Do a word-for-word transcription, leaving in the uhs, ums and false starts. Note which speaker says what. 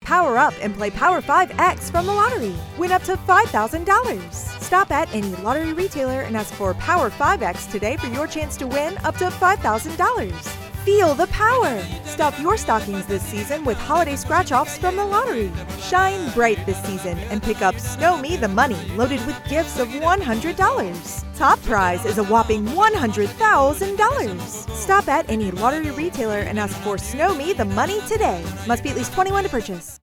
Speaker 1: Power up and play Power five X from the lottery. Win up to five thousand dollars. Stop at any lottery retailer and ask for Power five X today for your chance to win up to five thousand dollars. Feel the power! Stuff your stockings this season with holiday scratch-offs from the lottery. Shine bright this season and pick up Snow Me the Money loaded with gifts of one hundred dollars. Top prize is a whopping one hundred thousand dollars. Stop at any lottery retailer and ask for Snow Me the Money today. Must be at least twenty-one to purchase.